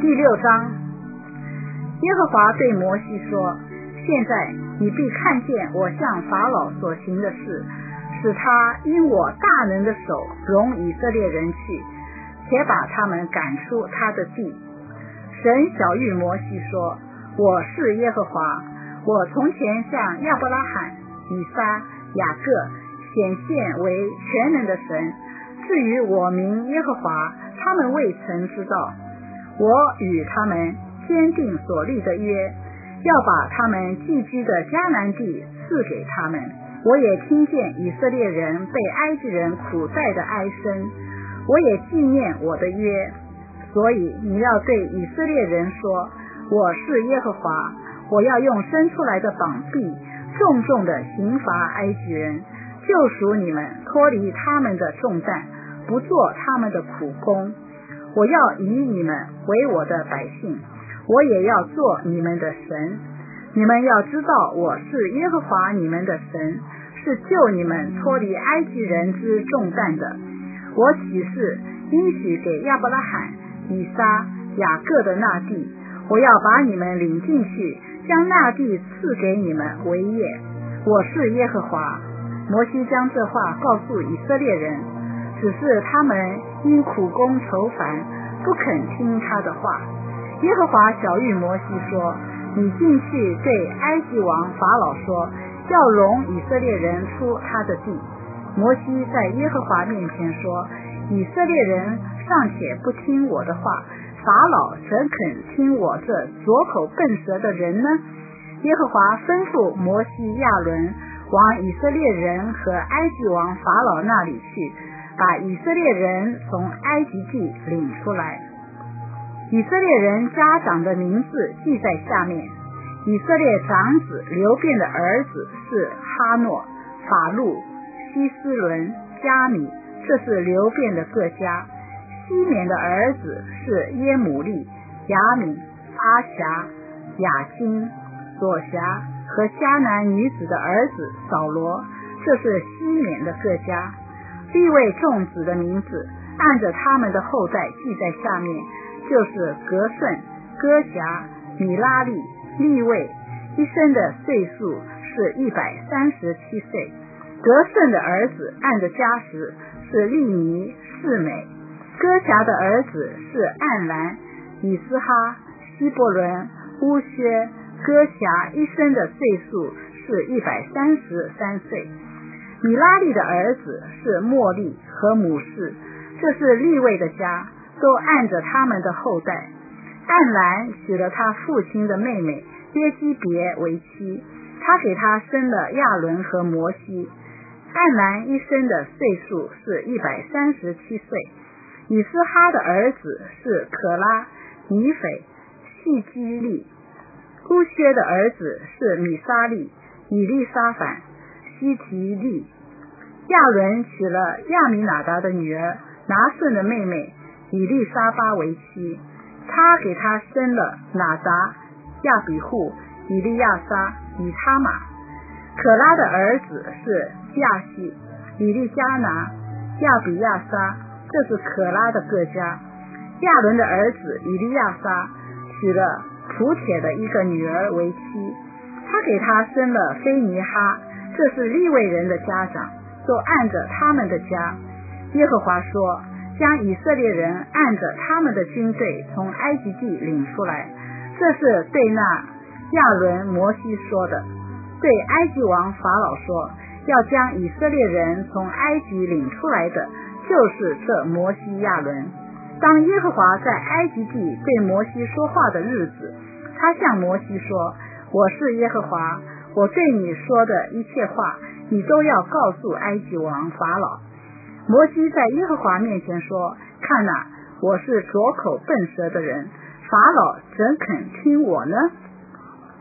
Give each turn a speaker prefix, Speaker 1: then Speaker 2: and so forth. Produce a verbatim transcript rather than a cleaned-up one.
Speaker 1: 第六章，耶和华对摩西说：现在你必看见我向法老所行的事，使他因我大能的手容以色列人去，且把他们赶出他的地。神晓谕摩西说：我是耶和华，我从前向亚伯拉罕、以撒、雅各显现为全能的神，至于我名耶和华，他们未曾知道。我与他们坚定所立的约，要把他们寄居的迦南地赐给他们。我也听见以色列人被埃及人苦待的哀声，我也纪念我的约。所以你要对以色列人说：我是耶和华，我要用伸出来的膀臂重重的刑罚埃及人，救赎你们脱离他们的重担，不做他们的苦工。我要以你们为我的百姓，我也要做你们的神。你们要知道我是耶和华你们的神，是救你们脱离埃及人之重担的。我起誓应许给亚伯拉罕、以撒、雅各的那地，我要把你们领进去，将那地赐给你们为业。我是耶和华。摩西将这话告诉以色列人，只是他们因苦工愁烦，不肯听他的话。耶和华晓谕摩西说：你进去对埃及王法老说，要容以色列人出他的地。摩西在耶和华面前说：以色列人尚且不听我的话，法老怎肯听我这拙口笨舌的人呢？耶和华吩咐摩西、亚伦往以色列人和埃及王法老那里去，把以色列人从埃及地领出来。以色列人家长的名字记在下面。以色列长子流便的儿子是哈诺、法路、希斯伦、加米，这是流便的各家。西缅的儿子是耶母利、亚米、阿辖、雅金、索辖和迦南女子的儿子扫罗，这是西缅的各家。利未众子的名字按着他们的后代记在下面，就是革顺、哥辖、米拉利、利未，一生的岁数是一百三十七岁。革顺的儿子按着家时是利尼、示美。哥辖的儿子是暗兰、以斯哈、希伯伦、乌薛。哥辖一生的岁数是一百三十三岁。米拉利的儿子是莫利和母士，这是利未的家，都按着他们的后代。暗兰娶了他父亲的妹妹耶基别为妻，他给他生了亚伦和摩西。暗兰一生的岁数是一百三十七岁。以斯哈的儿子是可拉、尼斐、细基利。乌薛的儿子是米沙利、以利沙反、西提利。亚伦娶了亚米拿达的女儿拿顺的妹妹以利沙巴为妻，他给他生了拿达、亚比户、以利亚撒、以他玛。可拉的儿子是亚西、以利加拿、亚比亚撒，这是可拉的各家。亚伦的儿子以利亚撒娶了普铁的一个女儿为妻，他给他生了菲尼哈，这是利未人的家长，都按着他们的家。耶和华说：将以色列人按着他们的军队从埃及地领出来。这是对那亚伦、摩西说的。对埃及王法老说，要将以色列人从埃及领出来的，就是这摩西、亚伦。当耶和华在埃及地对摩西说话的日子，他向摩西说：我是耶和华，我对你说的一切话，你都要告诉埃及王法老。摩西在耶和华面前说：看哪，我是拙口笨舌的人，法老怎肯听我呢？